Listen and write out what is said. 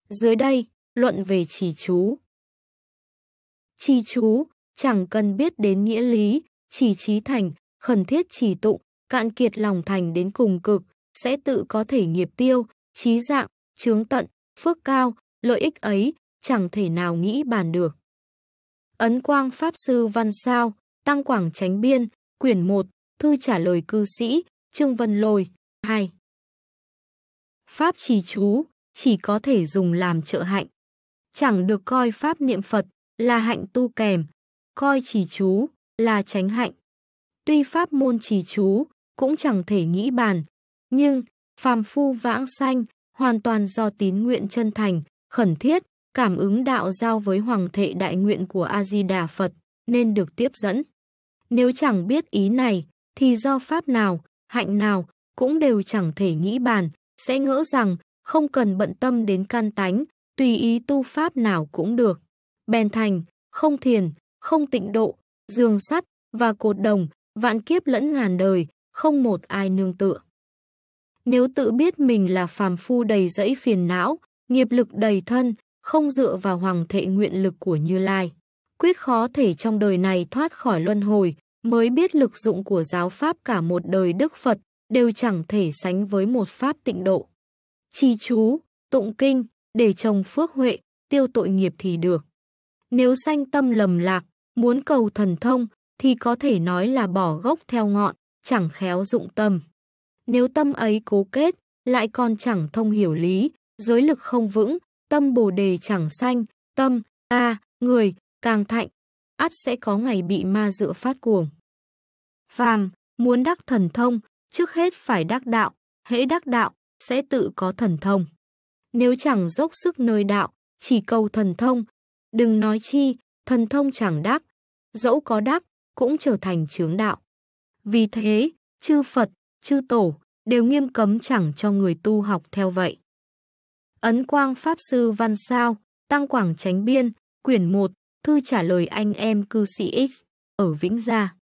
Dưới đây, luận về trì chú. Trì chú, chẳng cần biết đến nghĩa lý, trì trí thành, khẩn thiết trì tụng, cạn kiệt lòng thành đến cùng cực, sẽ tự có thể nghiệp tiêu, trí dạng, chướng tận, phước cao, lợi ích ấy, chẳng thể nào nghĩ bàn được. Ấn Quang Pháp Sư Văn Sao, Tăng Quảng Chánh Biên, quyển 1, thư trả lời cư sĩ, Trương Vân Lôi, 2. Pháp trì chú, chỉ có thể dùng làm trợ hạnh. Chẳng được coi Pháp niệm Phật là hạnh tu kèm, coi trì chú là chánh hạnh. Tuy Pháp môn trì chú cũng chẳng thể nghĩ bàn, nhưng phàm phu vãng sanh hoàn toàn do tín nguyện chân thành, khẩn thiết, cảm ứng đạo giao với Hoàng thệ đại nguyện của A-di-đà Phật nên được tiếp dẫn. Nếu chẳng biết ý này, thì do Pháp nào, hạnh nào cũng đều chẳng thể nghĩ bàn, sẽ ngỡ rằng không cần bận tâm đến căn tánh, tùy ý tu Pháp nào cũng được. Bèn thành, không thiền, không tịnh độ, giường sắt và cột đồng, vạn kiếp lẫn ngàn đời, không một ai nương tựa. Nếu tự biết mình là phàm phu đầy rẫy phiền não, nghiệp lực đầy thân, không dựa vào Hoàng thệ nguyện lực của Như Lai, quyết khó thể trong đời này thoát khỏi luân hồi, mới biết lực dụng của giáo Pháp cả một đời Đức Phật, đều chẳng thể sánh với một Pháp tịnh độ. Trì chú, tụng kinh, để trồng phước huệ, tiêu tội nghiệp thì được. Nếu sanh tâm lầm lạc, muốn cầu thần thông, thì có thể nói là bỏ gốc theo ngọn, chẳng khéo dụng tâm. Nếu tâm ấy cố kết, lại còn chẳng thông hiểu lý, giới lực không vững, tâm bồ đề chẳng sanh, tâm, người, càng thạnh, ắt sẽ có ngày bị ma dựa phát cuồng. Phàm, muốn đắc thần thông, trước hết phải đắc đạo, hễ đắc đạo, sẽ tự có thần thông. Nếu chẳng dốc sức nơi đạo, chỉ cầu thần thông, đừng nói chi, thần thông chẳng đắc, dẫu có đắc, cũng trở thành chướng đạo. Vì thế, chư Phật, chư Tổ, đều nghiêm cấm chẳng cho người tu học theo vậy. Ấn Quang Pháp Sư Văn Sao, Tăng Quảng Chánh Biên, quyển 1, thư trả lời anh em cư sĩ X, ở Vĩnh Gia.